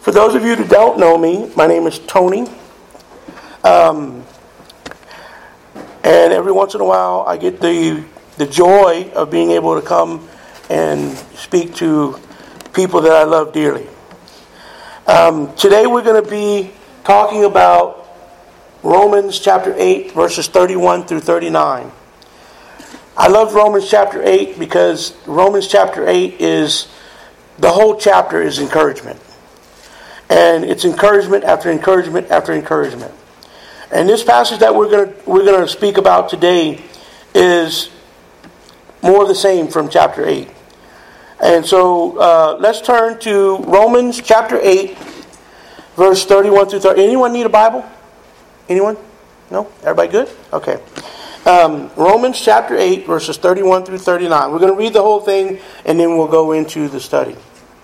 For those of you who don't know me, my name is Tony. And every once in a while I get the joy of being able to come and speak to people that I love dearly. Today we're going to be talking about Romans chapter 8, verses 31 through 39. I love Romans chapter 8 because Romans chapter 8 is, the whole chapter is encouragement. And it's encouragement after encouragement after encouragement. And this passage that we're going to speak about today is more of the same from chapter 8. And so let's turn to Romans chapter 8, verse 31 through 30. Anyone need a Bible? Anyone? No? Everybody good? Okay. Romans chapter 8, verses 31 through 39. We're going to read the whole thing and then we'll go into the study.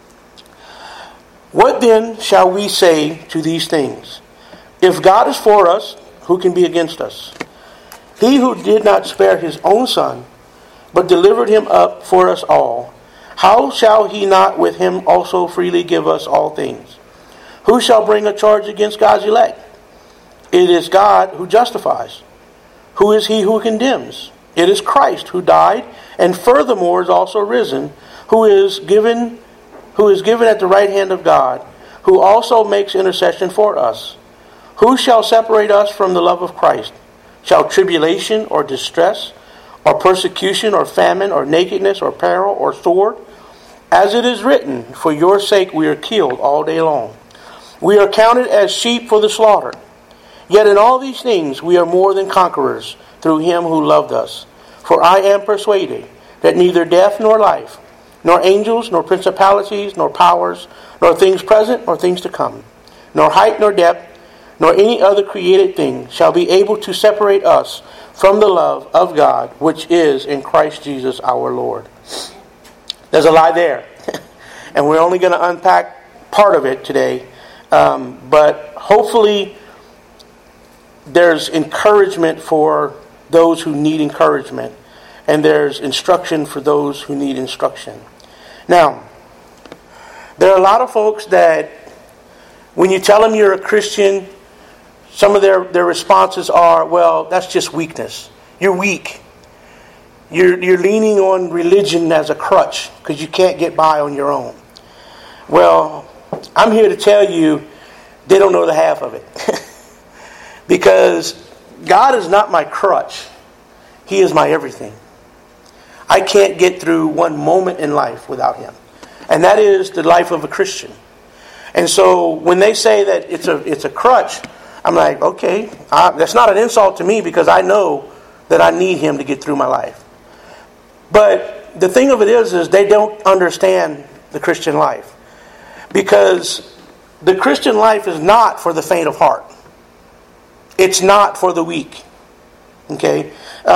What then shall we say to these things? If God is for us, who can be against us? He who did not spare his own son, but delivered him up for us all, how shall he not with him also freely give us all things? Who shall bring a charge against God's elect? It is God who justifies. Who is he who condemns? It is Christ who died, and furthermore is also risen, who is given at the right hand of God, who also makes intercession for us. Who shall separate us from the love of Christ? Shall tribulation or distress, or persecution or famine, or nakedness or peril or sword? As it is written, for your sake we are killed all day long. We are counted as sheep for the slaughter. Yet in all these things we are more than conquerors through him who loved us. For I am persuaded that neither death nor life, nor angels, nor principalities, nor powers, nor things present, nor things to come, nor height, nor depth, nor any other created thing shall be able to separate us from the love of God, which is in Christ Jesus our Lord. There's a lot there. And we're only going to unpack part of it today. But hopefully there's encouragement for those who need encouragement. And there's instruction for those who need instruction. Now, there are a lot of folks that when you tell them you're a Christian, some of their responses are, well, that's just weakness. You're weak. You're leaning on religion as a crutch because you can't get by on your own. Well, I'm here to tell you they don't know the half of it. Because God is not my crutch. He is my everything. I can't get through one moment in life without him. And that is the life of a Christian. And so when they say that it's a crutch, I'm like, okay, that's not an insult to me because I know that I need him to get through my life. But the thing of it is they don't understand the Christian life. Because the Christian life is not for the faint of heart. It's not for the weak. Okay?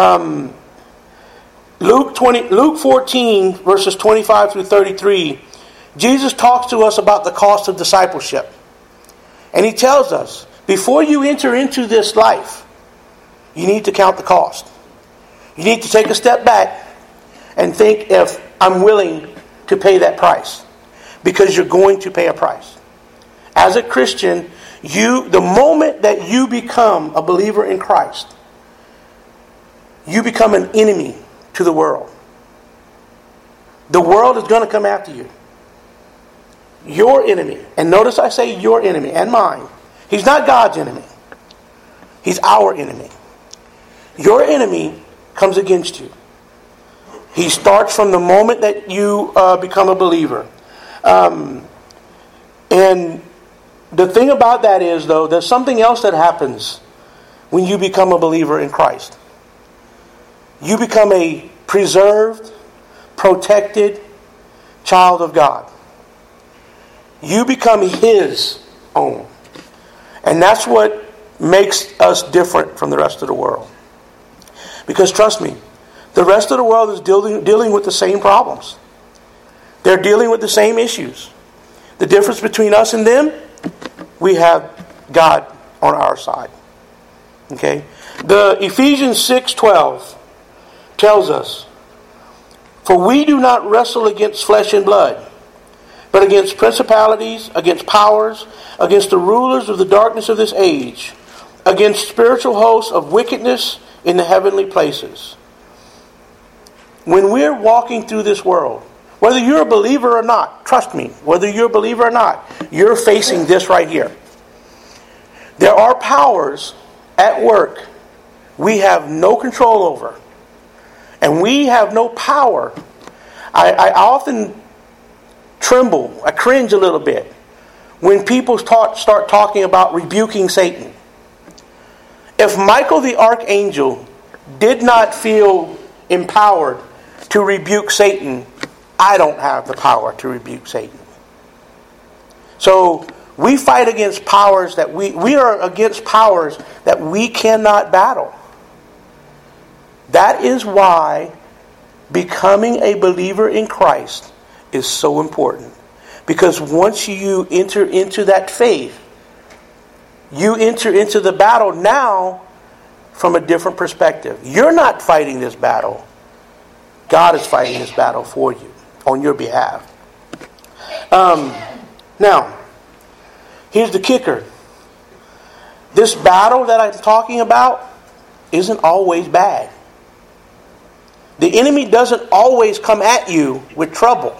Luke 14, verses 25 through 33, Jesus talks to us about the cost of discipleship. And he tells us, before you enter into this life, you need to count the cost. You need to take a step back and think if I'm willing to pay that price. Because you're going to pay a price. As a Christian, the moment that you become a believer in Christ, you become an enemy to the world. The world is going to come after you. Your enemy. And notice I say your enemy and mine. He's not God's enemy. He's our enemy. Your enemy comes against you. He starts from the moment that you become a believer. And the thing about that is, though, there's something else that happens when you become a believer in Christ. You become a preserved, protected child of God. You become his own. And that's what makes us different from the rest of the world. Because trust me, the rest of the world is dealing with the same problems. They're dealing with the same issues. The difference between us and them, we have God on our side. Okay? The Ephesians 6:12 tells us, "For we do not wrestle against flesh and blood, but against principalities, against powers, against the rulers of the darkness of this age, against spiritual hosts of wickedness in the heavenly places. When we're walking through this world, whether you're a believer or not, trust me, whether you're a believer or not, you're facing this right here. There are powers at work we have no control over. And we have no power. I often tremble, I cringe a little bit when people start talking about rebuking Satan. If Michael the archangel did not feel empowered to rebuke Satan, I don't have the power to rebuke Satan. So we fight against powers that we are against powers that we cannot battle. That is why becoming a believer in Christ is so important. Because once you enter into that faith, you enter into the battle now from a different perspective. You're not fighting this battle. God is fighting this battle for you, on your behalf. Now, here's the kicker. This battle that I'm talking about isn't always bad. The enemy doesn't always come at you with trouble.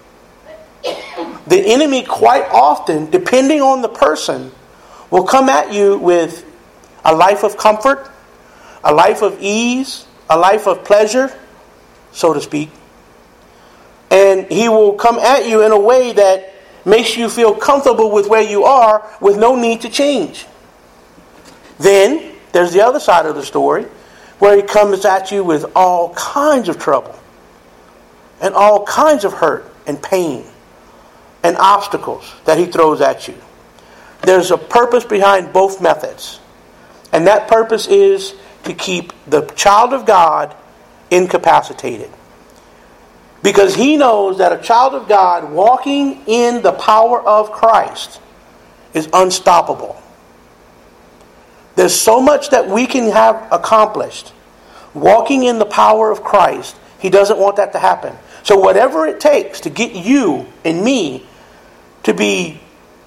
The enemy quite often, depending on the person, will come at you with a life of comfort, a life of ease, a life of pleasure, so to speak. And he will come at you in a way that makes you feel comfortable with where you are with no need to change. Then, there's the other side of the story, where he comes at you with all kinds of trouble and all kinds of hurt and pain and obstacles that he throws at you. There's a purpose behind both methods. And that purpose is to keep the child of God incapacitated. Because he knows that a child of God walking in the power of Christ is unstoppable. There's so much that we can have accomplished walking in the power of Christ. He doesn't want that to happen. So whatever it takes to get you and me to be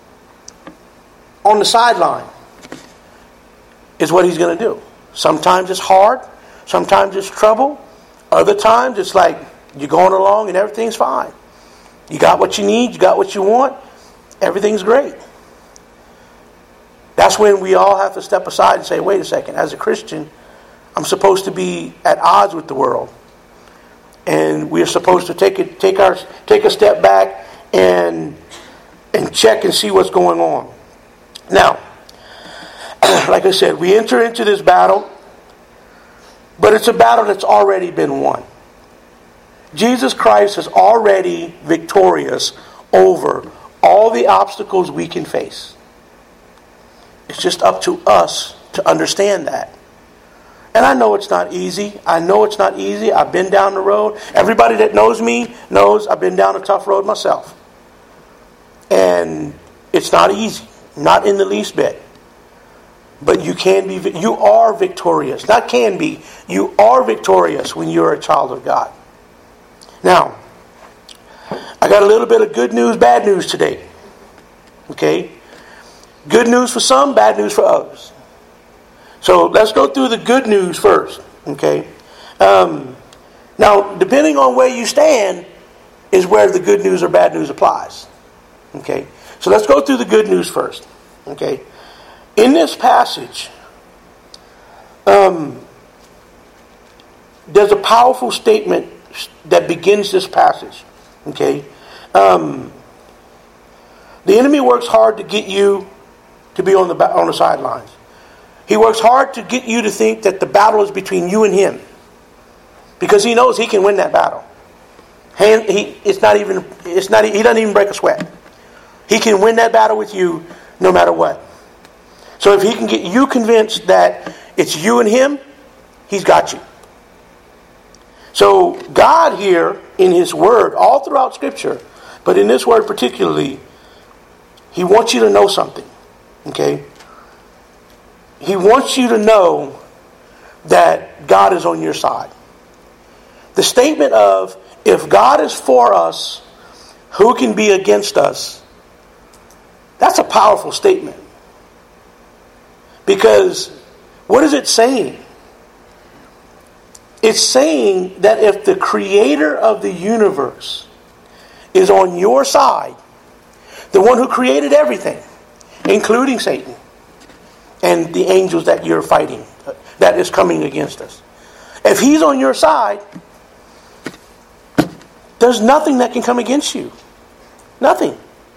on the sideline is what he's going to do. Sometimes it's hard. Sometimes it's trouble. Other times it's like you're going along and everything's fine. You got what you need. You got what you want. Everything's great. That's when we all have to step aside and say, wait a second, as a Christian, I'm supposed to be at odds with the world. And we're supposed to take a step back and check and see what's going on. Now, like I said, we enter into this battle, but it's a battle that's already been won. Jesus Christ is already victorious over all the obstacles we can face. It's just up to us to understand that. And I know it's not easy. I've been down the road. Everybody that knows me knows I've been down a tough road myself. And it's not easy. Not in the least bit. But you are victorious. Not can be. You are victorious when you're a child of God. Now, I got a little bit of good news, bad news today. Okay? Good news for some, bad news for others. So let's go through the good news first. Okay? Now, depending on where you stand is where the good news or bad news applies. Okay? So let's go through the good news first. Okay? In this passage, there's a powerful statement that begins this passage. Okay? The enemy works hard to get you to be on the sidelines. He works hard to get you to think that the battle is between you and him, because he knows he can win that battle. He doesn't even break a sweat. He can win that battle with you no matter what. So if he can get you convinced that it's you and him, he's got you. So God here in his word, all throughout Scripture, but in this word particularly, he wants you to know something. Okay? He wants you to know that God is on your side. The statement of, if God is for us, who can be against us? That's a powerful statement. Because what is it saying? It's saying that if the creator of the universe is on your side, the one who created everything, including Satan and the angels that you're fighting, that is coming against us. If he's on your side, there's nothing that can come against you. Nothing.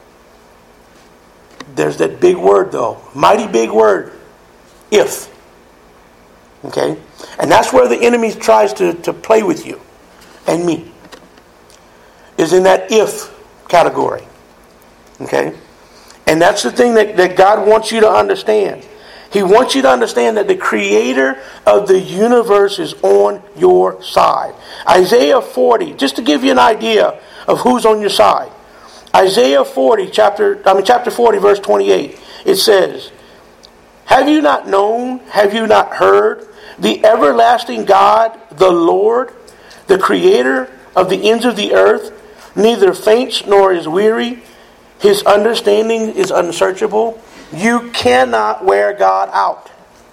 There's that big word though. Mighty big word. If. Okay? And that's where the enemy tries to play with you and me. Is in that if category. Okay? And that's the thing that God wants you to understand. He wants you to understand that the creator of the universe is on your side. Isaiah 40, just to give you an idea of who's on your side. Isaiah 40, chapter 40, verse 28, it says, "Have you not known, have you not heard, the everlasting God, the Lord, the creator of the ends of the earth, neither faints nor is weary, his understanding is unsearchable." You cannot wear God out.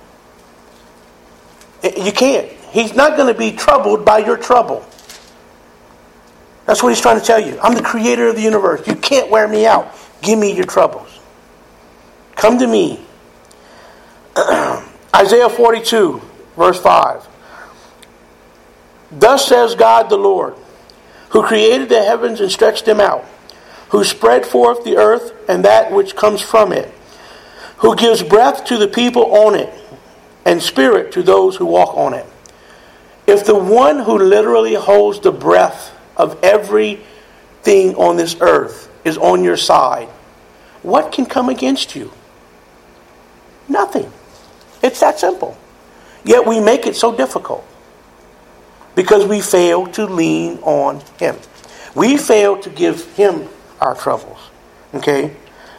You can't. He's not going to be troubled by your trouble. That's what he's trying to tell you. I'm the creator of the universe. You can't wear me out. Give me your troubles. Come to me. Isaiah 42, verse 5. "Thus says God the Lord, who created the heavens and stretched them out, who spread forth the earth and that which comes from it, who gives breath to the people on it, and spirit to those who walk on it." If the one who literally holds the breath of everything on this earth is on your side, what can come against you? Nothing. It's that simple. Yet we make it so difficult because we fail to lean on him. We fail to give him our troubles. Okay?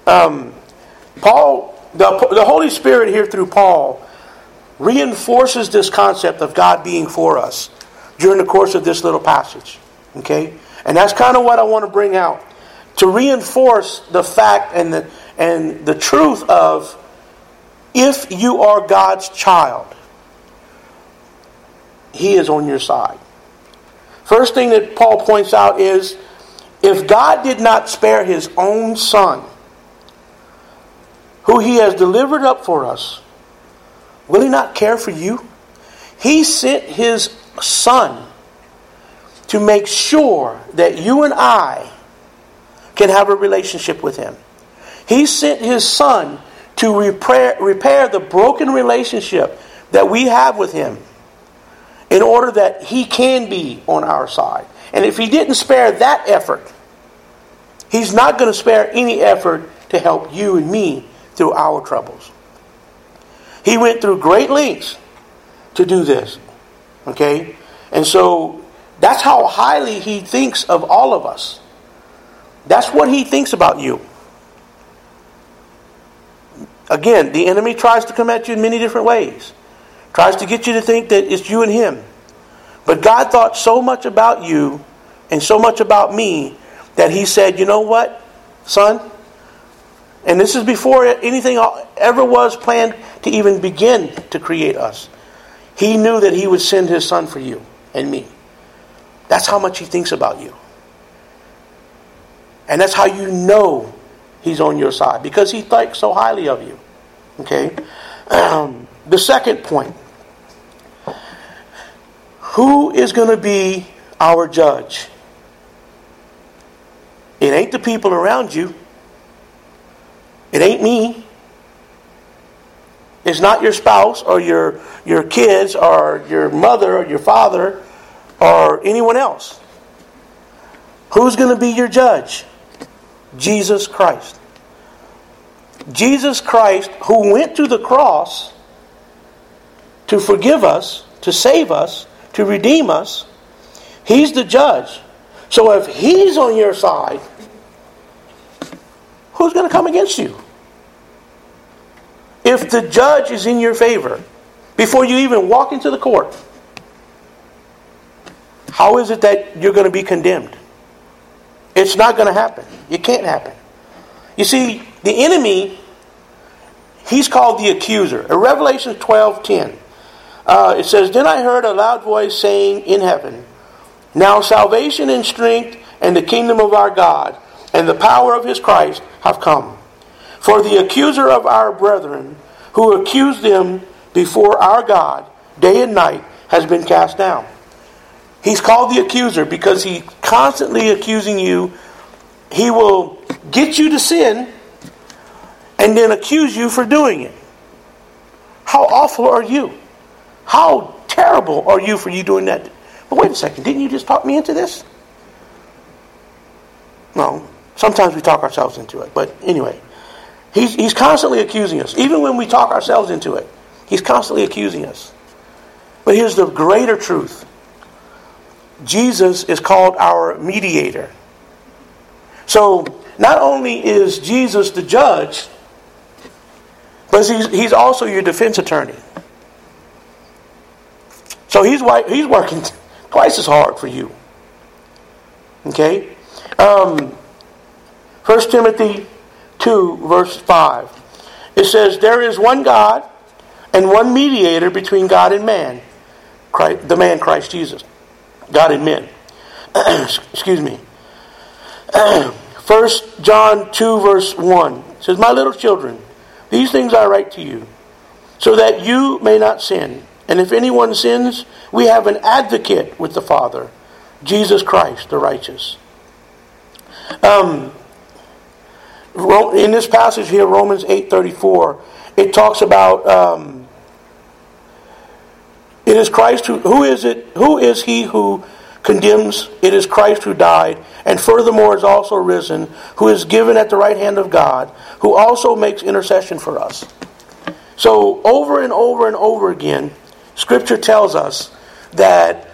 Paul, the Holy Spirit here through Paul reinforces this concept of God being for us during the course of this little passage. Okay? And that's kind of what I want to bring out. To reinforce the fact and the truth of, if you are God's child, he is on your side. First thing that Paul points out is, if God did not spare his own son, who he has delivered up for us, will he not care for you? He sent his son to make sure that you and I can have a relationship with him. He sent his son to repair the broken relationship that we have with him, in order that he can be on our side. And if he didn't spare that effort, he's not going to spare any effort to help you and me through our troubles. He went through great lengths to do this. Okay? And so that's how highly he thinks of all of us. That's what he thinks about you. Again, the enemy tries to come at you in many different ways. Tries to get you to think that it's you and him. But God thought so much about you and so much about me that he said, you know what, son? And this is before anything ever was planned to even begin to create us. He knew that he would send his son for you and me. That's how much he thinks about you. And that's how you know he's on your side. Because he thinks so highly of you. Okay? The second point. Who is going to be our judge? It ain't the people around you. It ain't me. It's not your spouse or your kids or your mother or your father or anyone else. Who's going to be your judge? Jesus Christ. Jesus Christ, who went to the cross to forgive us, to save us, to redeem us. He's the judge. So if he's on your side, who's going to come against you? If the judge is in your favor, before you even walk into the court, how is it that you're going to be condemned? It's not going to happen. It can't happen. You see, the enemy, he's called the accuser. In Revelation 12:10, it says, "Then I heard a loud voice saying in heaven, 'Now salvation and strength and the kingdom of our God and the power of his Christ have come. For the accuser of our brethren, who accused them before our God day and night, has been cast down.'" He's called the accuser because he's constantly accusing you. He will get you to sin and then accuse you for doing it. How awful are you? How terrible are you for you doing that? But wait a second, didn't you just talk me into this? No, sometimes we talk ourselves into it. But anyway, he's constantly accusing us. Even when we talk ourselves into it, he's constantly accusing us. But here's the greater truth. Jesus is called our mediator. So, not only is Jesus the judge, but he's also your defense attorney. So he's working twice as hard for you. Okay? 1 Timothy 2, verse 5. It says, "There is one God and one mediator between God and man, the man Christ Jesus." God and men. Excuse me. 1 John 2, verse 1 says, "My little children, these things I write to you, so that you may not sin. And if anyone sins, we have an advocate with the Father, Jesus Christ, the righteous." In this passage here, Romans 8:34, it talks about it is Christ who is he who condemns? It is Christ who died, and furthermore is also risen, who is given at the right hand of God, who also makes intercession for us. So over and over and over again, Scripture tells us that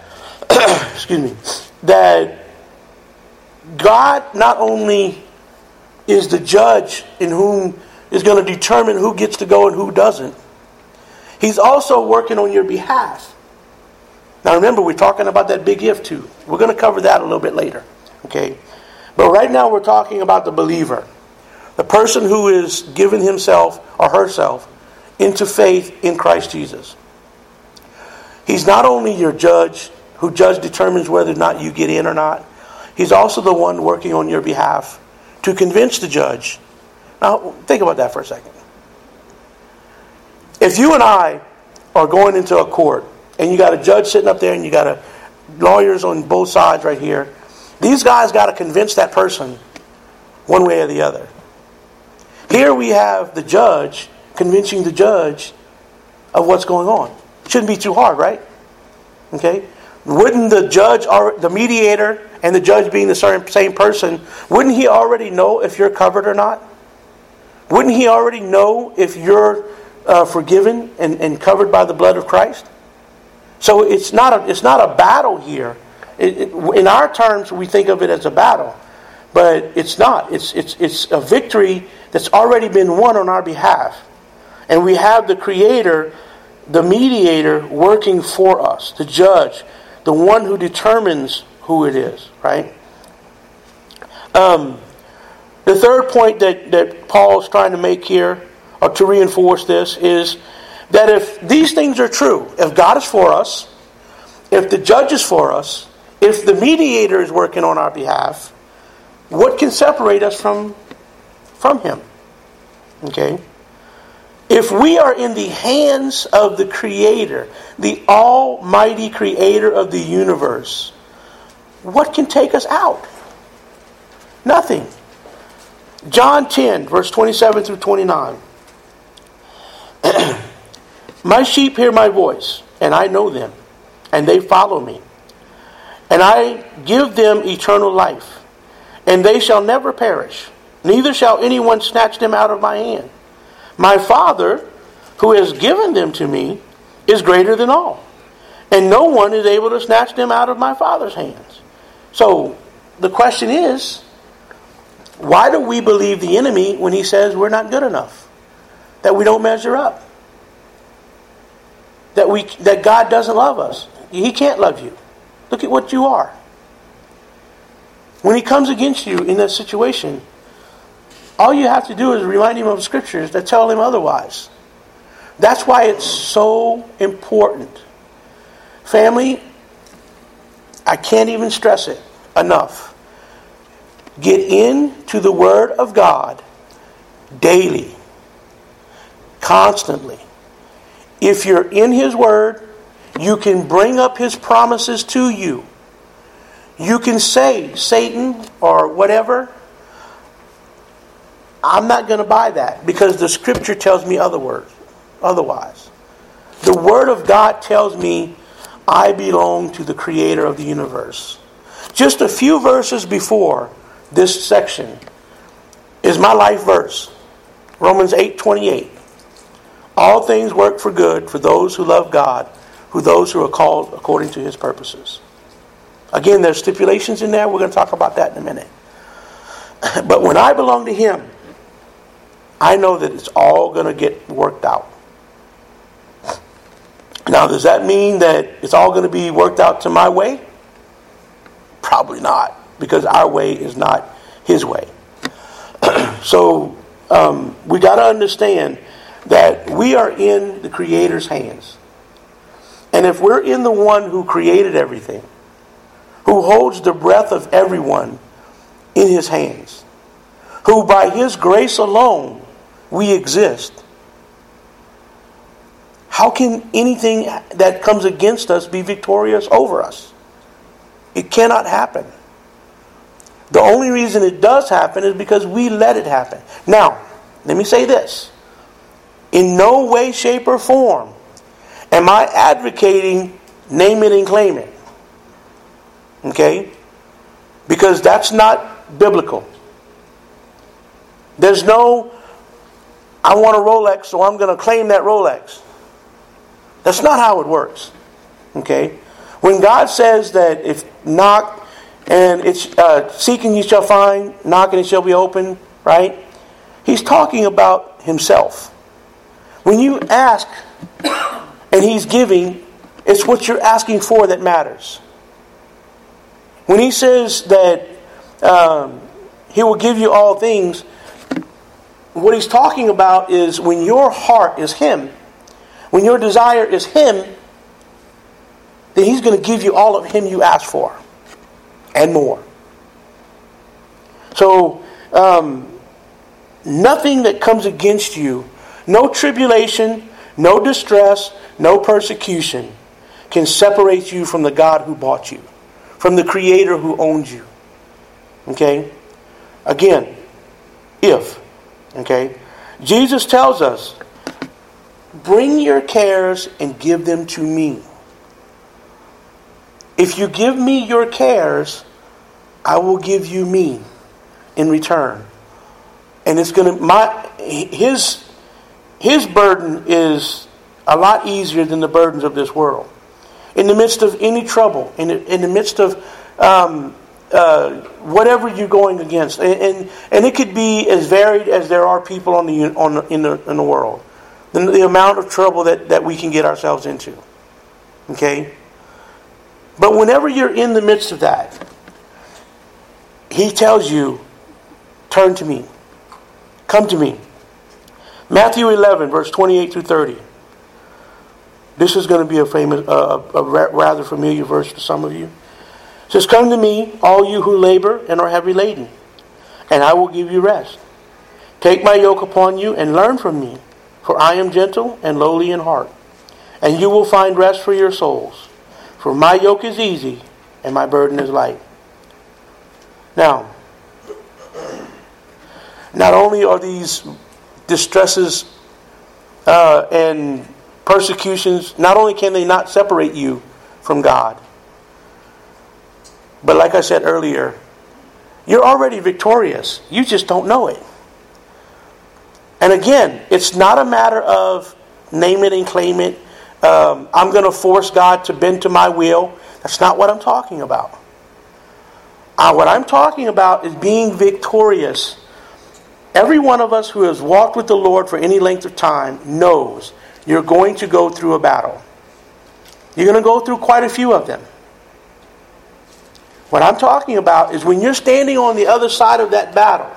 that God not only is the judge in whom is going to determine who gets to go and who doesn't, He's also working on your behalf. Now remember, we're talking about that big if too. We're going to cover that a little bit later. Okay? But right now we're talking about the believer. The person who is giving himself or herself into faith in Christ Jesus. He's not only your judge, who judge determines whether or not you get in or not. He's also the one working on your behalf to convince the judge. Now think about that for a second. If you and I are going into a court and you got a judge sitting up there and you got lawyers on both sides right here, these guys got to convince that person one way or the other. Here we have the judge convincing the judge of what's going on. Shouldn't be too hard, right? Okay? Wouldn't the judge, or the mediator, and the judge being the same person, wouldn't he already know if you're covered or not? Wouldn't he already know if you're forgiven and covered by the blood of Christ? So it's not a battle here. In our terms, we think of it as a battle, but it's not. It's a victory that's already been won on our behalf, and we have the Creator, the mediator, working for us, the judge, the one who determines who it is. Right. The third point that Paul's trying to make here, or to reinforce this, is that if these things are true, if God is for us, if the judge is for us, if the mediator is working on our behalf, what can separate us from Him? Okay? If we are in the hands of the Creator, the Almighty Creator of the universe, what can take us out? Nothing. John 10, verse 27 through 29. "My sheep hear my voice, and I know them, and they follow me. And I give them eternal life, and they shall never perish, neither shall anyone snatch them out of my hand. My Father, who has given them to me, is greater than all, and no one is able to snatch them out of my Father's hands." So, the question is, why do we believe the enemy when he says we're not good enough? That we don't measure up? That God doesn't love us? He can't love you. Look at what you are. When he comes against you in that situation, all you have to do is remind him of scriptures that tell him otherwise. That's why it's so important. Family, I can't even stress it enough. Get into the Word of God daily, constantly. If you're in His Word, you can bring up His promises to you. You can say, Satan or whatever, I'm not going to buy that because the Scripture tells me otherwise. The Word of God tells me I belong to the Creator of the universe. Just a few verses before this section is my life verse. Romans 8:28. All things work for good for those who love God, those who are called according to His purposes. Again, there's stipulations in there. We're going to talk about that in a minute. But when I belong to Him, I know that it's all going to get worked out. Now, does that mean that it's all going to be worked out to my way? Probably not, because our way is not His way. So, we got to understand that we are in the Creator's hands. And if we're in the one who created everything, who holds the breath of everyone in His hands, who by His grace alone we exist, how can anything that comes against us be victorious over us? It cannot happen. The only reason it does happen is because we let it happen. Now, let me say this. In no way, shape, or form am I advocating name it and claim it. Okay? Because that's not biblical. There's no, I want a Rolex, so I'm going to claim that Rolex. That's not how it works. Okay? When God says that if knock and it's seeking you shall find, knock and it shall be open, right? He's talking about Himself. When you ask and He's giving, it's what you're asking for that matters. When He says that He will give you all things, what He's talking about is when your heart is Him, when your desire is Him, then He's going to give you all of Him you ask for. And more. So, nothing that comes against you, no tribulation, no distress, no persecution, can separate you from the God who bought you, from the Creator who owns you. Okay? Again, if. Okay? Jesus tells us, bring your cares and give them to me. If you give me your cares, I will give you me in return. And it's going to his burden is a lot easier than the burdens of this world. In the midst of any trouble, in the midst of whatever you're going against, and it could be as varied as there are people in the world. The amount of trouble that we can get ourselves into. Okay? But whenever you're in the midst of that, He tells you, turn to me. Come to me. Matthew 11, verse 28 through 30. This is going to be a rather familiar verse to some of you. It says, come to me, all you who labor and are heavy laden, and I will give you rest. Take my yoke upon you and learn from me, for I am gentle and lowly in heart, and you will find rest for your souls. For my yoke is easy and my burden is light. Now, not only are these distresses and persecutions, not only can they not separate you from God, but like I said earlier, you're already victorious. You just don't know it. And again, it's not a matter of name it and claim it. I'm going to force God to bend to my will. That's not what I'm talking about. What I'm talking about is being victorious. Every one of us who has walked with the Lord for any length of time knows you're going to go through a battle. You're going to go through quite a few of them. What I'm talking about is when you're standing on the other side of that battle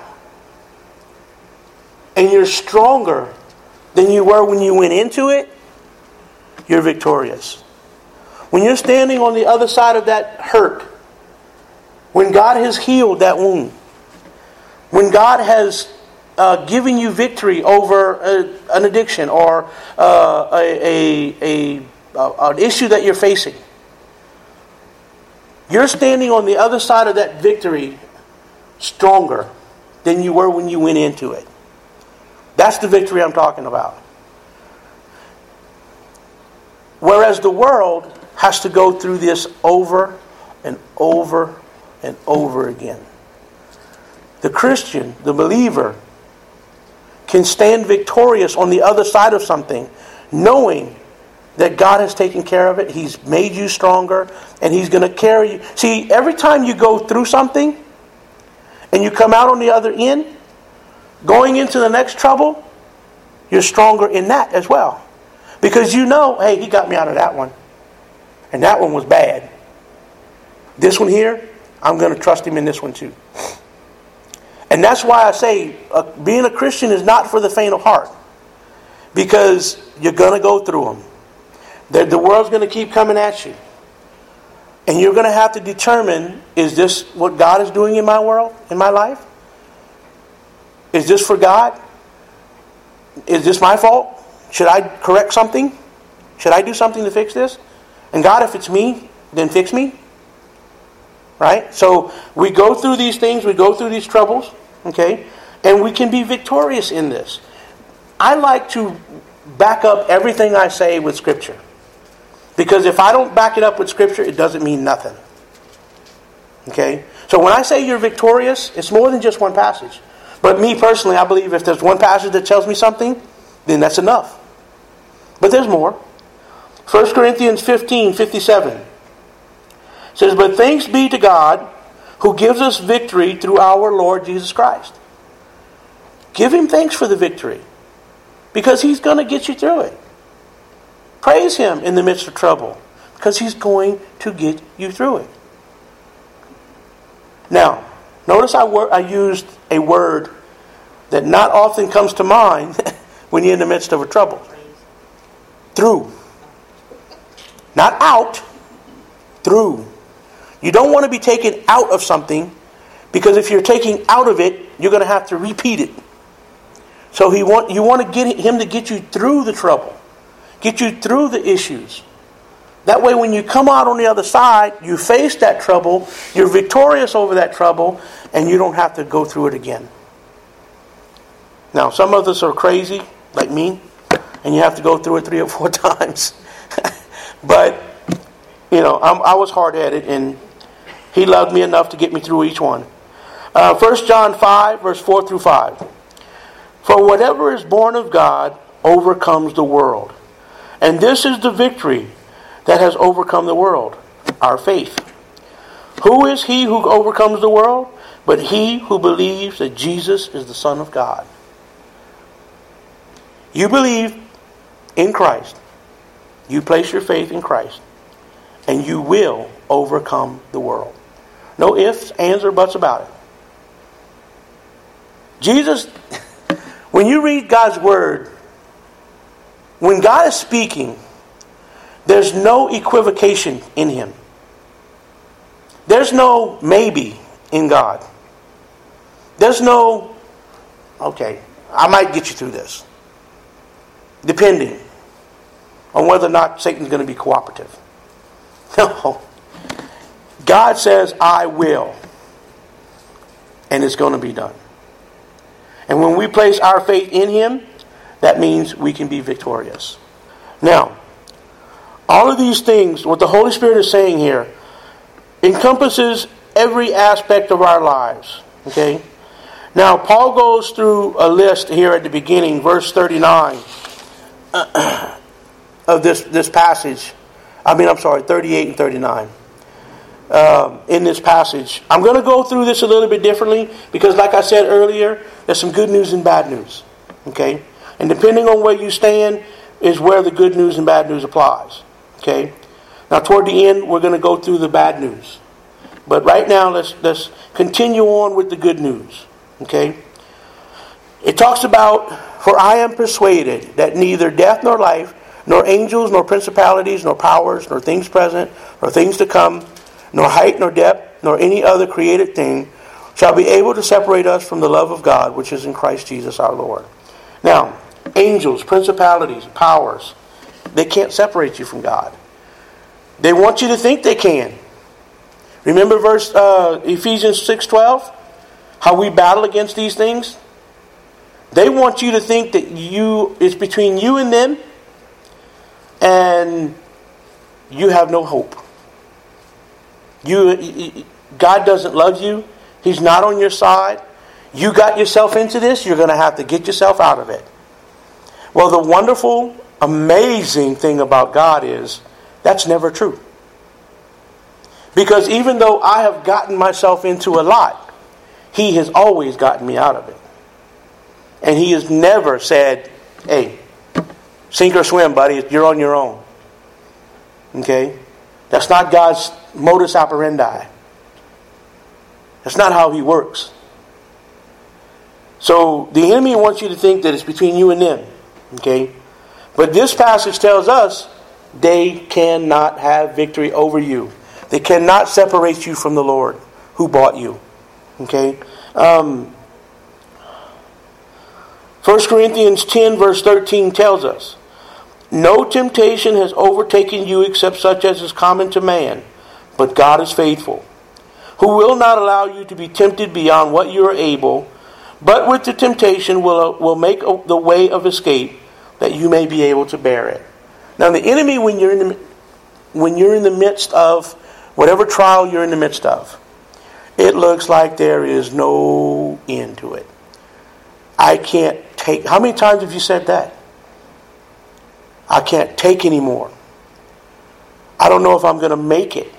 and you're stronger than you were when you went into it, you're victorious. When you're standing on the other side of that hurt, when God has healed that wound, when God has given you victory over an addiction or an issue that you're facing, you're standing on the other side of that victory stronger than you were when you went into it. That's the victory I'm talking about. Whereas the world has to go through this over and over and over again. The Christian, the believer, can stand victorious on the other side of something, knowing that God has taken care of it. He's made you stronger, and He's going to carry you. See, every time you go through something, and you come out on the other end, going into the next trouble, you're stronger in that as well. Because you know, hey, He got me out of that one. And that one was bad. This one here, I'm going to trust Him in this one too. And that's why I say being a Christian is not for the faint of heart. Because you're going to go through them. The world's going to keep coming at you. And you're going to have to determine, is this what God is doing in my world, in my life? Is this for God? Is this my fault? Should I correct something? Should I do something to fix this? And God, if it's me, then fix me. Right? So we go through these things, we go through these troubles, okay? And we can be victorious in this. I like to back up everything I say with Scripture. Because if I don't back it up with Scripture, it doesn't mean nothing. Okay? So when I say you're victorious, it's more than just one passage. But me personally, I believe if there's one passage that tells me something, then that's enough. But there's more. 1 Corinthians 15:57 says, "But thanks be to God who gives us victory through our Lord Jesus Christ." Give Him thanks for the victory. Because He's going to get you through it. Praise Him in the midst of trouble. Because He's going to get you through it. Now, notice I used a word that not often comes to mind when you're in the midst of a trouble. Through. Not out. Through. You don't want to be taken out of something, because if you're taking out of it, you're going to have to repeat it. So you want to get Him to get you through the trouble. Get you through the issues. That way when you come out on the other side, you face that trouble, you're victorious over that trouble, and you don't have to go through it again. Now, some of us are crazy, like me, and you have to go through it 3 or 4 times. But, I was hard-headed, and He loved me enough to get me through each one. 1 John 5, verse 4 through 5. "For whatever is born of God overcomes the world. And this is the victory that has overcome the world, our faith. Who is he who overcomes the world? But he who believes that Jesus is the Son of God." You believe in Christ. You place your faith in Christ. And you will overcome the world. No ifs, ands, or buts about it. Jesus, when you read God's Word, when God is speaking, there's no equivocation in Him. There's no maybe in God. There's no, okay, I might get you through this. Depending on whether or not Satan's going to be cooperative. No. God says, I will. And it's going to be done. And when we place our faith in Him, that means we can be victorious. Now, all of these things, what the Holy Spirit is saying here, encompasses every aspect of our lives. Okay? Now, Paul goes through a list here at the beginning, verse 39 of this passage. 38 and 39. In this passage. I'm going to go through this a little bit differently because, like I said earlier, there's some good news and bad news. Okay? And depending on where you stand is where the good news and bad news applies. Okay? Now, toward the end, we're going to go through the bad news. But right now, let's continue on with the good news. Okay? It talks about, for I am persuaded that neither death nor life, nor angels, nor principalities, nor powers, nor things present, nor things to come, nor height, nor depth, nor any other created thing shall be able to separate us from the love of God, which is in Christ Jesus our Lord. Now, angels, principalities, powers, they can't separate you from God. They want you to think they can. Remember Ephesians 6:12? How we battle against these things? They want you to think that it's between you and them, and you have no hope. God doesn't love you. He's not on your side. You got yourself into this, you're going to have to get yourself out of it. Well, the wonderful, amazing thing about God is that's never true. Because even though I have gotten myself into a lot, He has always gotten me out of it. And He has never said, hey, sink or swim, buddy, you're on your own. Okay? That's not God's modus operandi. That's not how He works. So the enemy wants you to think that it's between you and them. Okay? But this passage tells us they cannot have victory over you. They cannot separate you from the Lord who bought you. Okay? 1 Corinthians 10 verse 13 tells us, no temptation has overtaken you except such as is common to man, but God is faithful, who will not allow you to be tempted beyond what you are able, but with the temptation will make the way of escape that you may be able to bear it. Now the enemy, when you're in the midst of whatever trial you're in the midst of, it looks like there is no end to it. I can't take... How many times have you said that? I can't take anymore. I don't know if I'm going to make it.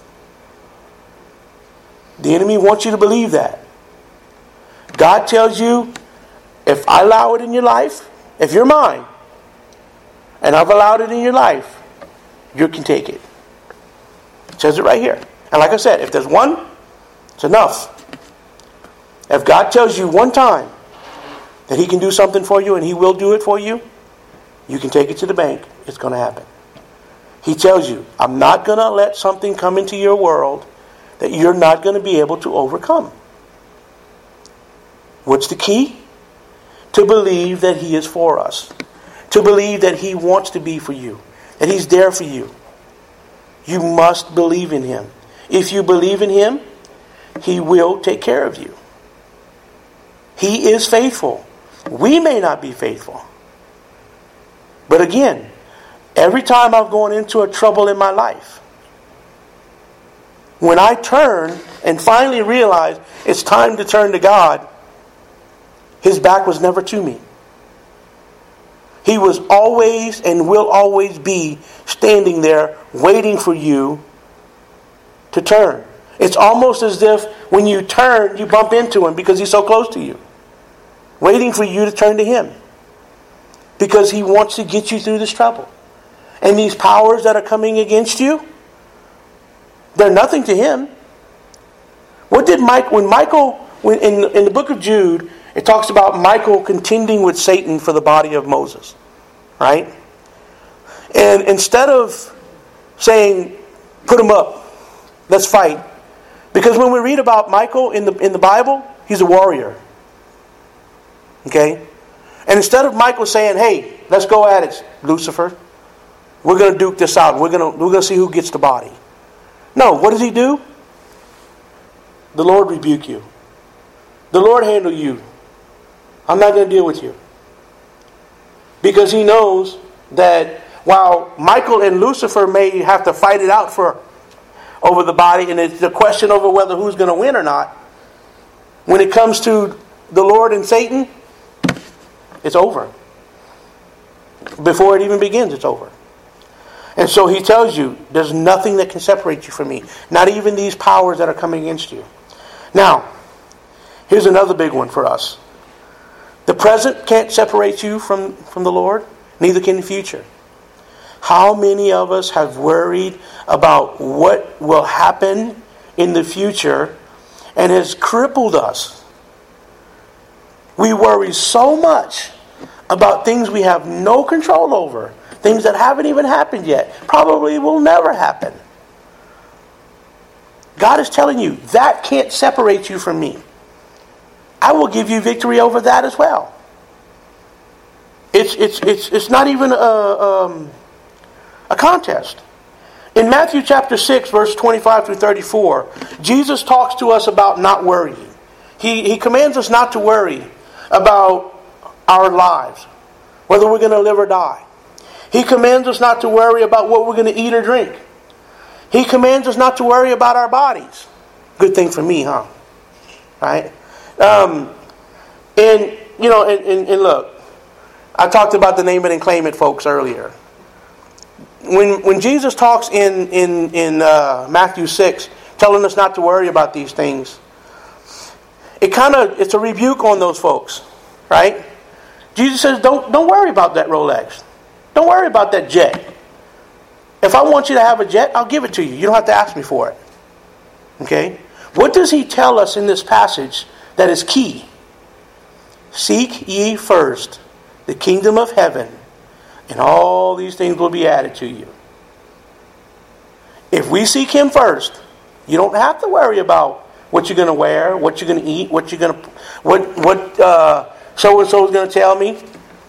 The enemy wants you to believe that. God tells you, if I allow it in your life, if you're mine, and I've allowed it in your life, you can take it. It says it right here. And like I said, if there's one, it's enough. If God tells you one time that He can do something for you and He will do it for you, you can take it to the bank. It's going to happen. He tells you, I'm not going to let something come into your world that you're not going to be able to overcome. What's the key? To believe that He is for us. To believe that He wants to be for you. That He's there for you. You must believe in Him. If you believe in Him, He will take care of you. He is faithful. We may not be faithful. But again, every time I've gone into a trouble in my life, when I turn and finally realize it's time to turn to God, His back was never to me. He was always and will always be standing there waiting for you to turn. It's almost as if when you turn, you bump into Him because He's so close to you. Waiting for you to turn to Him. Because He wants to get you through this trouble. And these powers that are coming against you, they're nothing to Him. What did when in the book of Jude, it talks about Michael contending with Satan for the body of Moses. Right? And instead of saying, put him up, let's fight. Because when we read about Michael in the Bible, he's a warrior. Okay? And instead of Michael saying, hey, let's go at it, Lucifer. We're going to duke this out. We're going to see who gets the body. No, what does he do? The Lord rebuke you. The Lord handle you. I'm not going to deal with you. Because He knows that while Michael and Lucifer may have to fight it out over the body, and it's the question over whether who's going to win or not, when it comes to the Lord and Satan, it's over. Before it even begins, it's over. And so He tells you, there's nothing that can separate you from me. Not even these powers that are coming against you. Now, here's another big one for us. The present can't separate you from the Lord. Neither can the future. How many of us have worried about what will happen in the future and has crippled us. We worry so much about things we have no control over, things that haven't even happened yet, probably will never happen. God is telling you, that can't separate you from me. I will give you victory over that as well. It's not even a contest. In Matthew chapter 6, verse 25 through 34, Jesus talks to us about not worrying. He commands us not to worry about our lives, whether we're going to live or die. He commands us not to worry about what we're going to eat or drink. He commands us not to worry about our bodies. Good thing for me, huh? Right? And look, I talked about the name it and claim it folks earlier. When Jesus talks in Matthew 6, telling us not to worry about these things, it's a rebuke on those folks, right? Jesus says, don't worry about that Rolex. Don't worry about that jet. If I want you to have a jet, I'll give it to you. You don't have to ask me for it. Okay? What does he tell us in this passage that is key? Seek ye first the kingdom of heaven, and all these things will be added to you. If we seek him first, you don't have to worry about what you're going to wear, what you're going to eat, what so and so is going to tell me.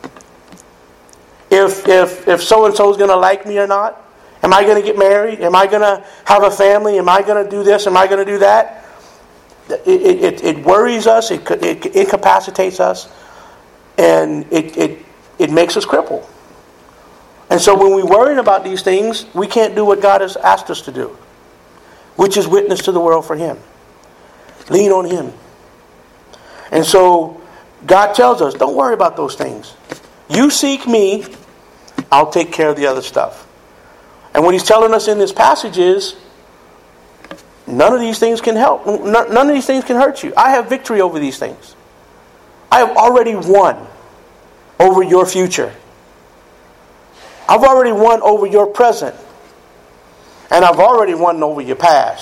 If so and so is going to like me or not. Am I going to get married? Am I going to have a family? Am I going to do this? Am I going to do that? It worries us. It incapacitates us, and it makes us cripple. And so when we're worrying about these things, we can't do what God has asked us to do, which is witness to the world for him. Lean on him. And so God tells us, don't worry about those things. You seek me, I'll take care of the other stuff. And what he's telling us in this passage is, none of these things can help. None of these things can hurt you. I have victory over these things. I have already won over your future. I've already won over your present. And I've already won over your past.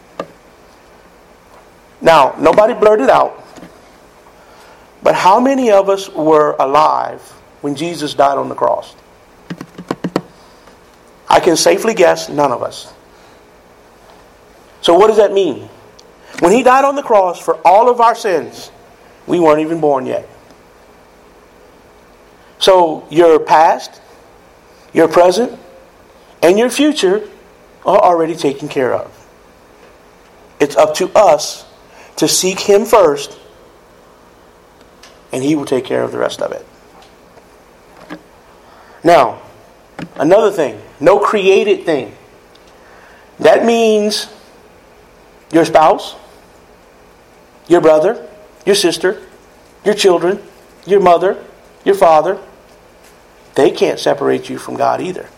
Now, nobody blurted out. But how many of us were alive when Jesus died on the cross? I can safely guess none of us. So what does that mean? When he died on the cross for all of our sins, we weren't even born yet. So your past, your present, and your future are already taken care of. It's up to us to seek him first, and he will take care of the rest of it. Now, another thing, no created thing. That means your spouse, your brother, your sister, your children, your mother, your father, they can't separate you from God either.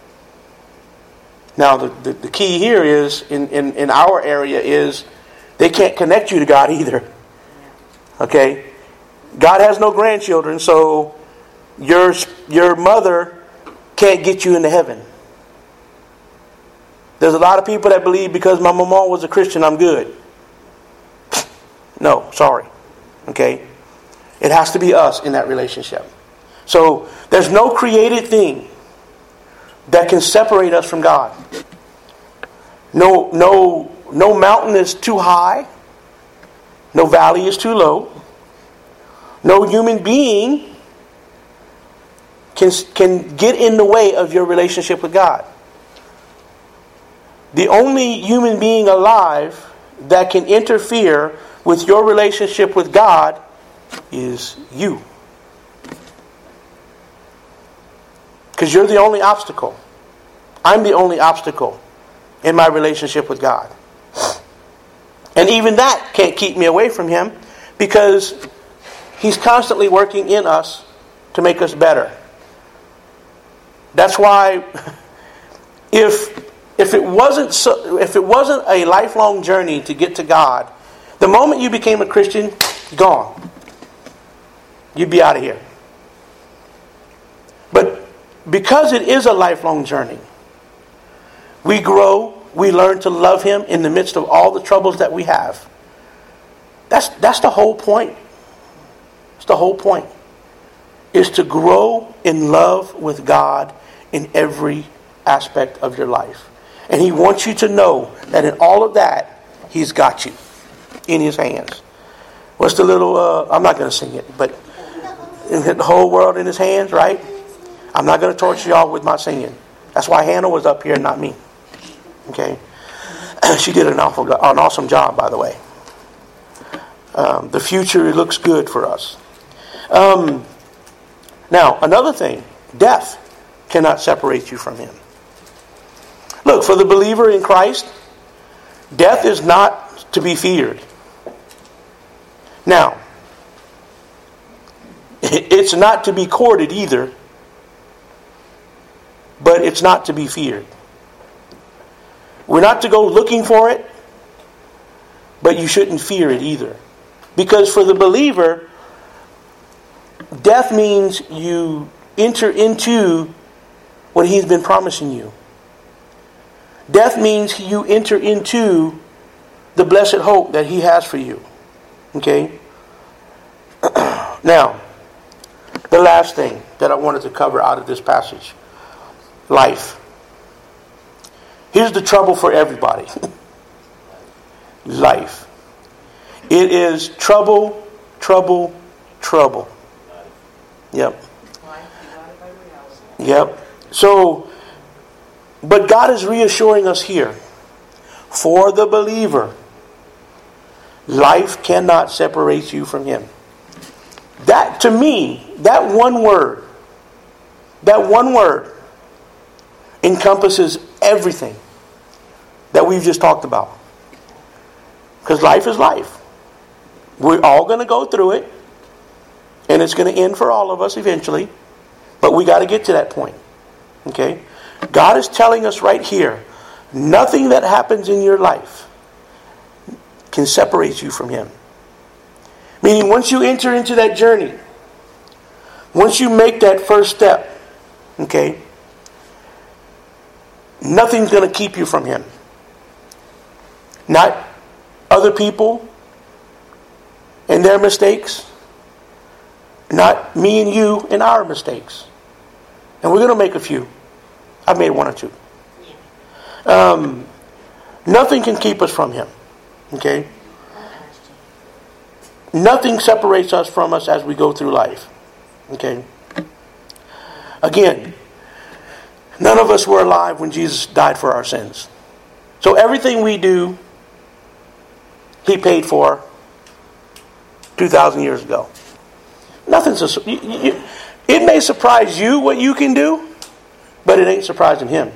Now, the key here is, in our area, is they can't connect you to God either. Okay? God has no grandchildren, so your mother can't get you into heaven. There's a lot of people that believe because my mama was a Christian, I'm good. No, sorry. Okay? It has to be us in that relationship. So, there's no created thing that can separate us from God. No mountain is too high. No valley is too low. No human being can get in the way of your relationship with God. The only human being alive that can interfere with your relationship with God is you. Because you're the only obstacle. I'm the only obstacle in my relationship with God. And even that can't keep me away from him, because he's constantly working in us to make us better. That's why if it wasn't a lifelong journey to get to God, the moment you became a Christian, gone. You'd be out of here. But because it is a lifelong journey, we grow we learn to love Him in the midst of all the troubles that we have. That's the whole point. It's the whole point. Is to grow in love with God in every aspect of your life. And He wants you to know that in all of that, He's got you in His hands. What's the little, I'm not going to sing it, but the whole world in His hands, right? I'm not going to torture y'all with my singing. That's why Hannah was up here and not me. Okay? She did an awesome job, by the way. The future looks good for us. Now, another thing. Death cannot separate you from Him. Look, for the believer in Christ, death is not to be feared. Now, it's not to be courted either, but it's not to be feared. We're not to go looking for it, but you shouldn't fear it either. Because for the believer, death means you enter into what He's been promising you. Death means you enter into the blessed hope that He has for you. Okay? Now, the last thing that I wanted to cover out of this passage. Life. Here's the trouble for everybody. Life. It is trouble, trouble, trouble. Yep. Yep. So, but God is reassuring us here. For the believer, life cannot separate you from Him. That, to me, that one word encompasses everything that we've just talked about. Because life is life. We're all going to go through it. And it's going to end for all of us eventually. But we got to get to that point. Okay? God is telling us right here, nothing that happens in your life can separate you from Him. Meaning, once you enter into that journey, once you make that first step, okay, nothing's going to keep you from Him. Not other people and their mistakes. Not me and you and our mistakes. And we're going to make a few. I've made one or two. Nothing can keep us from Him. Okay? Nothing separates us from us as we go through life. Okay? Again, none of us were alive when Jesus died for our sins. So everything we do, He paid for 2,000 years ago. Nothing's it may surprise you what you can do, but it ain't surprising Him.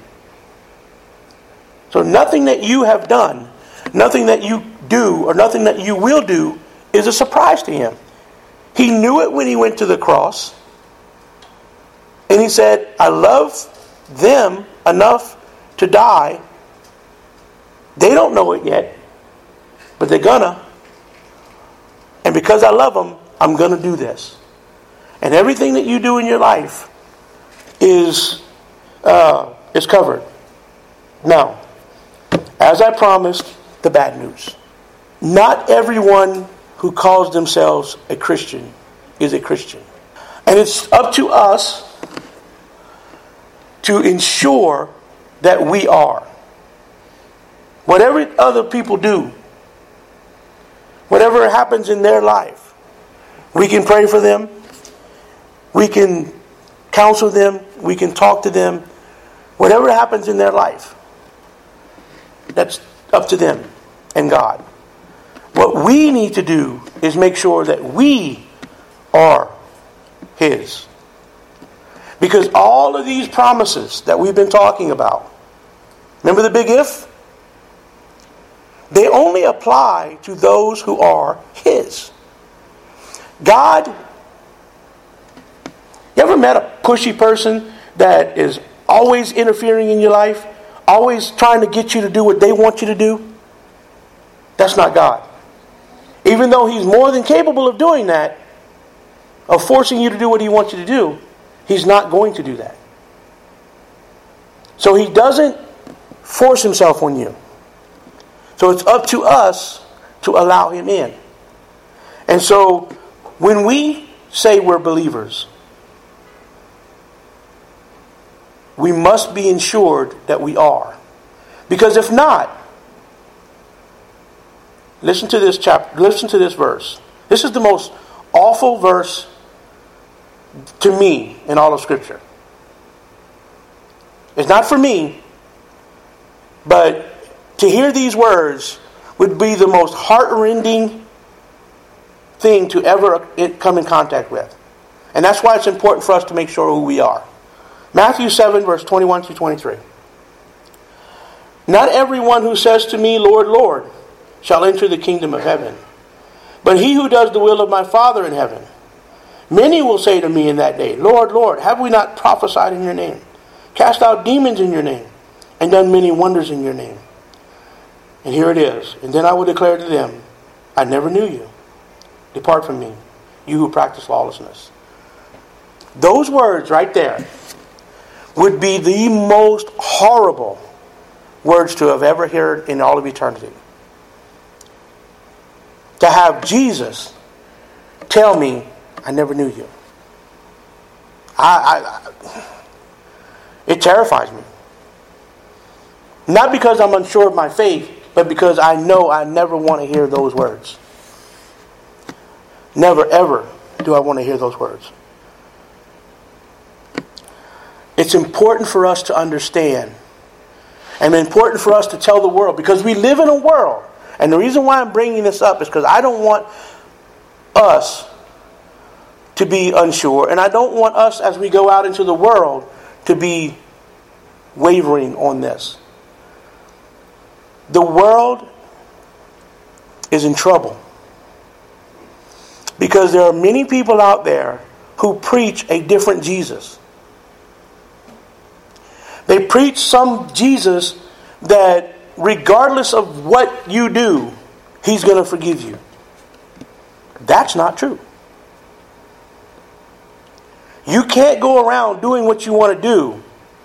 So nothing that you have done, nothing that you do, or nothing that you will do is a surprise to Him. He knew it when He went to the cross. And He said, I love them enough to die. They don't know it yet, but they're gonna. And because I love them, I'm gonna do this. And everything that you do in your life is covered. Now, as I promised, the bad news. Not everyone who calls themselves a Christian is a Christian. And it's up to us to ensure that we are. Whatever other people do, whatever happens in their life, we can pray for them, we can counsel them, we can talk to them. Whatever happens in their life, that's up to them and God. What we need to do is make sure that we are His. Because all of these promises that we've been talking about, remember the big if? They only apply to those who are His. God, you ever met a pushy person that is always interfering in your life? Always trying to get you to do what they want you to do? That's not God. Even though He's more than capable of doing that, of forcing you to do what He wants you to do, He's not going to do that. So He doesn't force himself on you. So it's up to us to allow him in. And so when we say we're believers, we must be ensured that we are. Because if not, listen to this verse. This is the most awful verse to me in all of Scripture. It's not for me, but to hear these words would be the most heart-rending thing to ever come in contact with. And that's why it's important for us to make sure who we are. Matthew 7, verse 21 through 23. Not everyone who says to me, Lord, Lord, shall enter the kingdom of heaven, but he who does the will of my Father in heaven. Many will say to me in that day, Lord, Lord, have we not prophesied in your name, cast out demons in your name, and done many wonders in your name? And here it is. And then I will declare to them, I never knew you. Depart from me, you who practice lawlessness. Those words right there would be the most horrible words to have ever heard in all of eternity. To have Jesus tell me, I never knew you. It terrifies me. Not because I'm unsure of my faith, but because I know I never want to hear those words. Never, ever do I want to hear those words. It's important for us to understand, and important for us to tell the world, because we live in a world, and the reason why I'm bringing this up is because I don't want us to be unsure, and I don't want us as we go out into the world to be wavering on this. The world is in trouble because there are many people out there who preach a different Jesus. They preach some Jesus that regardless of what you do, he's going to forgive you. That's not true. You can't go around doing what you want to do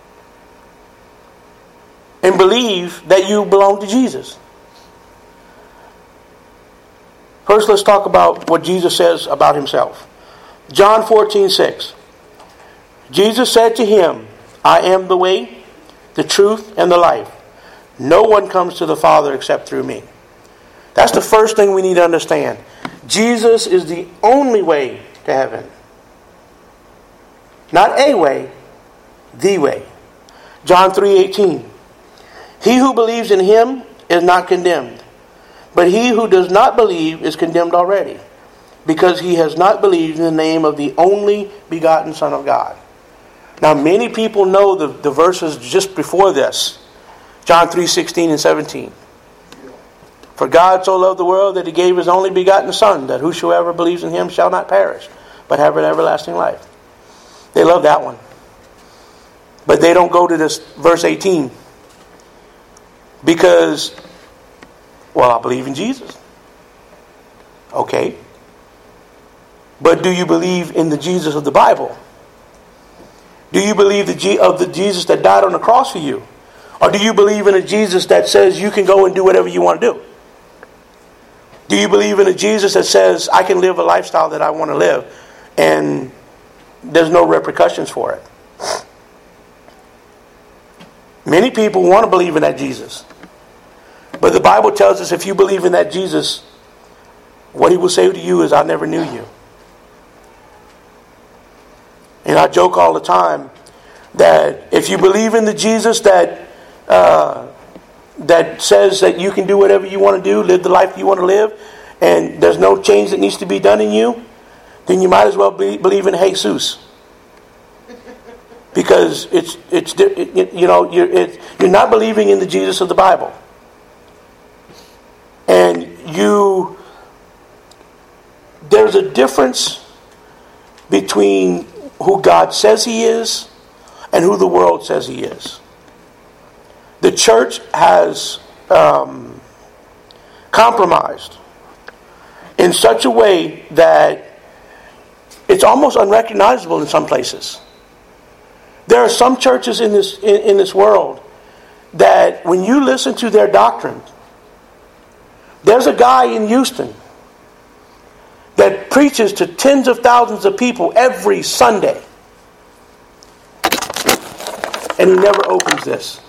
and believe that you belong to Jesus. First, let's talk about what Jesus says about himself. John 14:6. Jesus said to him, I am the way, the truth, and the life. No one comes to the Father except through me. That's the first thing we need to understand. Jesus is the only way to heaven. Not a way, the way. John 3:18. He who believes in him is not condemned, but he who does not believe is condemned already, because he has not believed in the name of the only begotten Son of God. Now many people know the verses just before this. John 3:16 and 17. For God so loved the world that he gave his only begotten Son, that whosoever believes in him shall not perish, but have an everlasting life. They love that one. But they don't go to this verse 18. Because, well, I believe in Jesus. Okay. But do you believe in the Jesus of the Bible? Do you believe of the Jesus that died on the cross for you? Or do you believe in a Jesus that says you can go and do whatever you want to do? Do you believe in a Jesus that says I can live a lifestyle that I want to live and there's no repercussions for it? Many people want to believe in that Jesus. But the Bible tells us if you believe in that Jesus, what he will say to you is, I never knew you. And I joke all the time that if you believe in the Jesus that says that you can do whatever you want to do, live the life you want to live, and there's no change that needs to be done in you, then you might as well believe in Jesus. Because you're not believing in the Jesus of the Bible. And there's a difference between who God says he is and who the world says he is. The church has compromised in such a way that it's almost unrecognizable in some places. There are some churches in this world that when you listen to their doctrine, there's a guy in Houston that preaches to tens of thousands of people every Sunday. And he never opens this.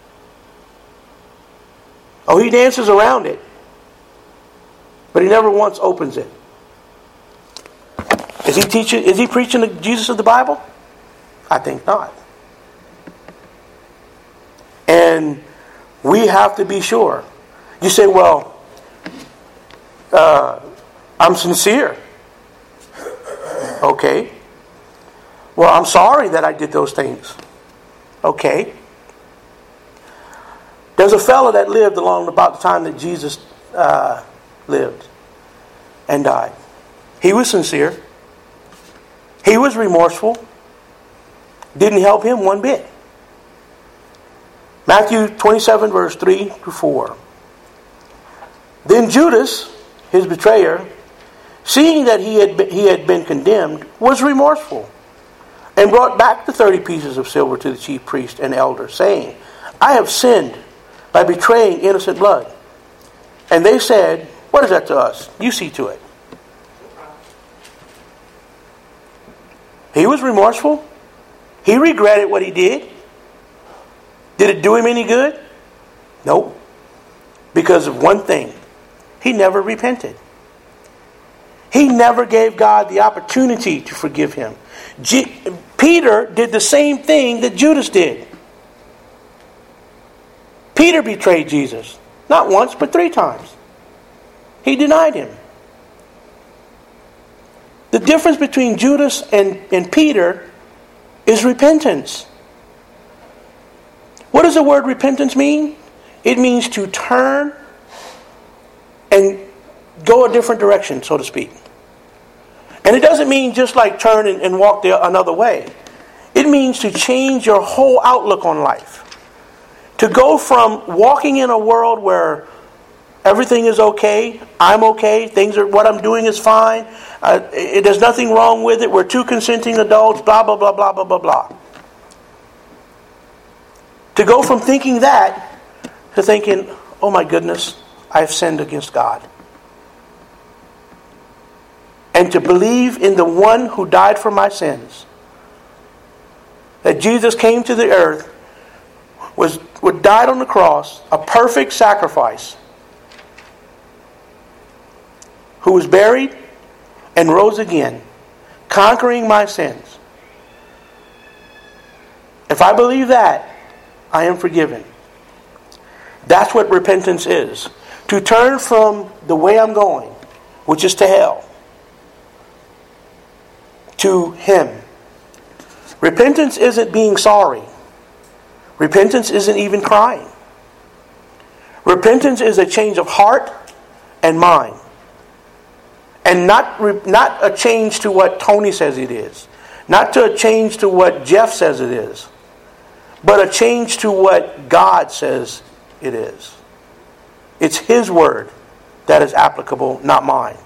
Oh, he dances around it. But he never once opens it. Is he preaching the Jesus of the Bible? I think not. And we have to be sure. You say, well, I'm sincere. Okay. Well, I'm sorry that I did those things. Okay. There's a fellow that lived along about the time that Jesus lived and died. He was sincere. He was remorseful. Didn't help him one bit. Matthew 27, verse 3 to 4. Then Judas, his betrayer, seeing that he had been condemned, was remorseful, and brought back the 30 pieces of silver to the chief priest and elder, saying, I have sinned by betraying innocent blood. And they said, what is that to us? You see to it. He was remorseful. He regretted what he did. Did it do him any good? Nope. Because of one thing. He never repented. He never gave God the opportunity to forgive him. Peter did the same thing that Judas did. Peter betrayed Jesus. Not once, but 3 times. He denied him. The difference between Judas and Peter is repentance. What does the word repentance mean? It means to turn and go a different direction, so to speak. And it doesn't mean just like turn and walk another way. It means to change your whole outlook on life. To go from walking in a world where everything is okay, I'm okay, what I'm doing is fine, there's nothing wrong with it, we're 2 consenting adults, blah, blah, blah, blah, blah, blah, blah. To go from thinking that to thinking, oh my goodness, I've sinned against God. And to believe in the one who died for my sins. That Jesus came to the earth, died on the cross, a perfect sacrifice, who was buried and rose again, conquering my sins. If I believe that, I am forgiven. That's what repentance is. To turn from the way I'm going, which is to hell, to Him. Repentance isn't being sorry. Repentance isn't even crying. Repentance is a change of heart and mind. And not a change to what Tony says it is. Not to a change to what Jeff says it is. But a change to what God says it is. It's His word that is applicable, not mine.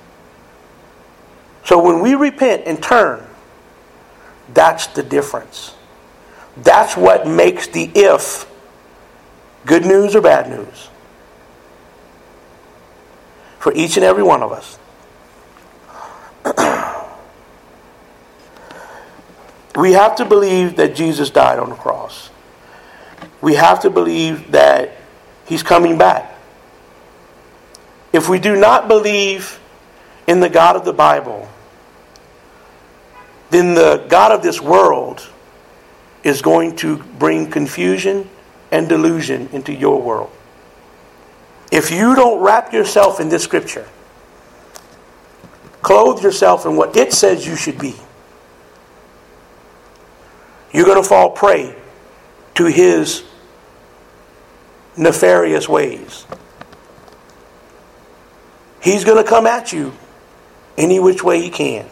So when we repent and turn, that's the difference. That's what makes the if good news or bad news for each and every one of us. We have to believe that Jesus died on the cross. We have to believe that He's coming back. If we do not believe in the God of the Bible, then the God of this world is going to bring confusion and delusion into your world. If you don't wrap yourself in this scripture, clothe yourself in what it says you should be, you're going to fall prey to his nefarious ways. He's going to come at you any which way he can.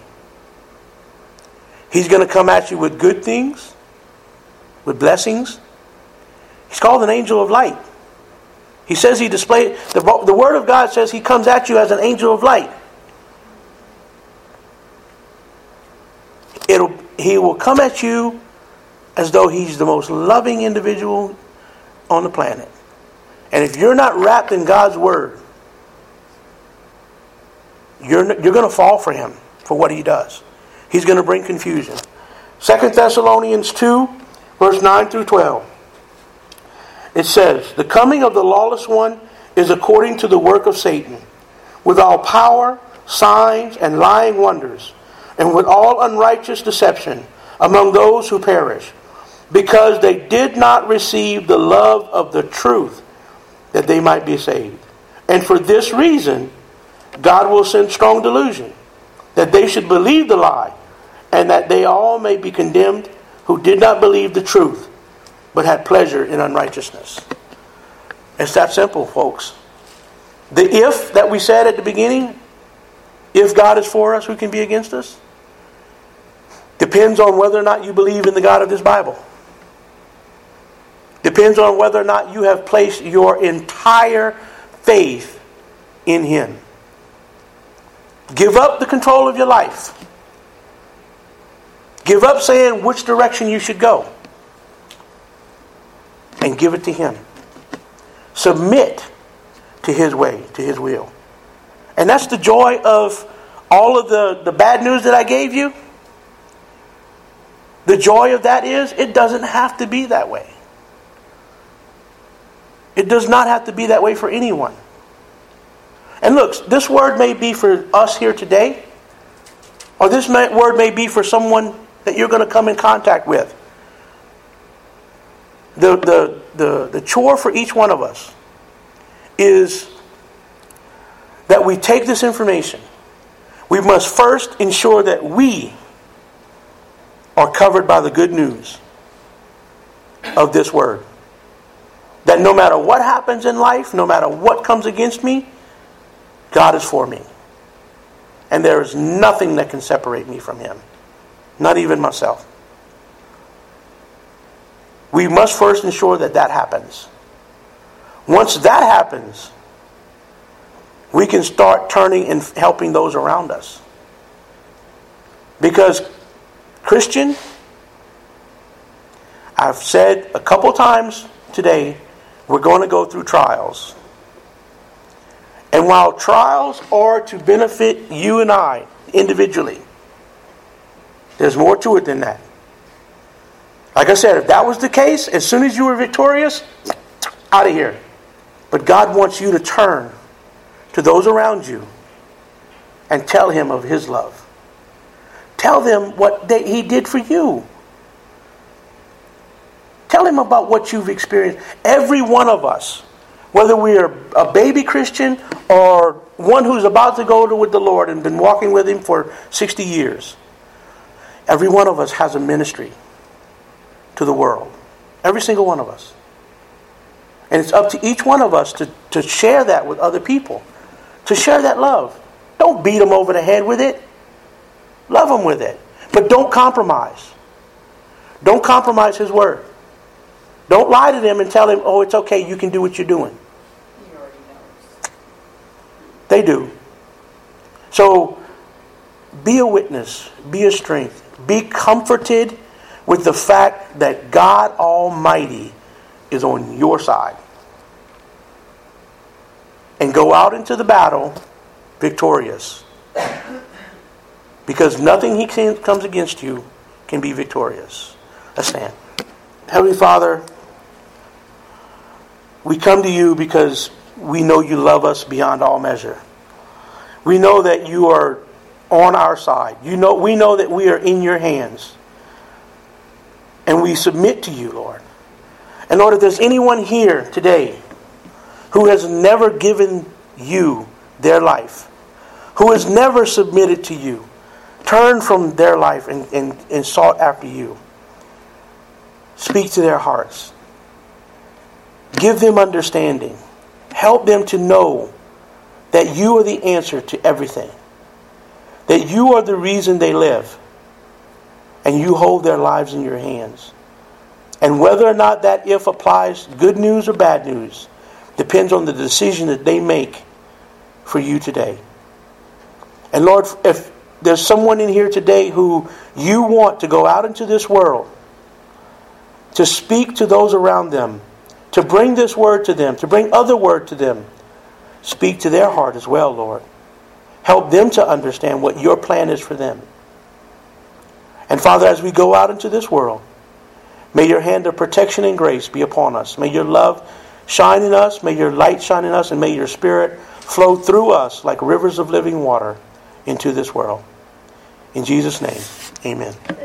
He's going to come at you with good things, with blessings. He's called an angel of light. He says he displayed, the Word of God says he comes at you as an angel of light. He will come at you as though he's the most loving individual on the planet. And if you're not wrapped in God's Word, you're going to fall for him, for what he does. He's going to bring confusion. 2 Thessalonians 2, verse 9 through 12. It says, "The coming of the lawless one is according to the work of Satan, with all power, signs, and lying wonders, and with all unrighteous deception among those who perish, because they did not receive the love of the truth, that they might be saved. And for this reason, God will send strong delusion, that they should believe the lie, and that they all may be condemned who did not believe the truth, but had pleasure in unrighteousness." It's that simple, folks. The if that we said at the beginning, if God is for us, who can be against us? Depends on whether or not you believe in the God of this Bible. Depends on whether or not you have placed your entire faith in Him. Give up the control of your life. Give up saying which direction you should go. And give it to Him. Submit to His way, to His will. And that's the joy of all of the bad news that I gave you. The joy of that is, it doesn't have to be that way. It does not have to be that way for anyone. And look, this word may be for us here today, or this word may be for someone that you're going to come in contact with. The chore for each one of us is that we take this information. We must first ensure that we are covered by the good news of this word. That no matter what happens in life, no matter what comes against me, God is for me. And there is nothing that can separate me from Him. Not even myself. We must first ensure that that happens. Once that happens, we can start turning and helping those around us. Because, Christian, I've said a couple times today, we're going to go through trials. And while trials are to benefit you and I individually, there's more to it than that. Like I said, if that was the case, as soon as you were victorious, out of here. But God wants you to turn to those around you and tell Him of His love. Tell them what He did for you. Tell Him about what you've experienced. Every one of us, whether we are a baby Christian or one who's about to go with the Lord and been walking with Him for 60 years, every one of us has a ministry to the world. Every single one of us. And it's up to each one of us to share that with other people. To share that love. Don't beat them over the head with it. Love them with it. But don't compromise. Don't compromise His word. Don't lie to them and tell them, oh, it's okay, you can do what you're doing. He already knows. They do. So, be a witness. Be a strength. Be comforted with the fact that God Almighty is on your side. And go out into the battle victorious. Because nothing He comes against you can be victorious. Let's stand. Heavenly Father, we come to You because we know You love us beyond all measure. We know that You are on our side. We know that we are in Your hands. And we submit to You, Lord. And Lord, if there's anyone here today who has never given You their life, who has never submitted to You, turned from their life and sought after You, speak to their hearts. Give them understanding. Help them to know that You are the answer to everything. That You are the reason they live. And You hold their lives in Your hands. And whether or not that if applies, good news or bad news, depends on the decision that they make for You today. And Lord, if there's someone in here today who You want to go out into this world to speak to those around them, to bring this word to them, to bring other word to them. Speak to their heart as well, Lord. Help them to understand what your plan is for them. And Father, as we go out into this world, may your hand of protection and grace be upon us. May your love shine in us. May your light shine in us. And may your Spirit flow through us like rivers of living water into this world. In Jesus' name, amen.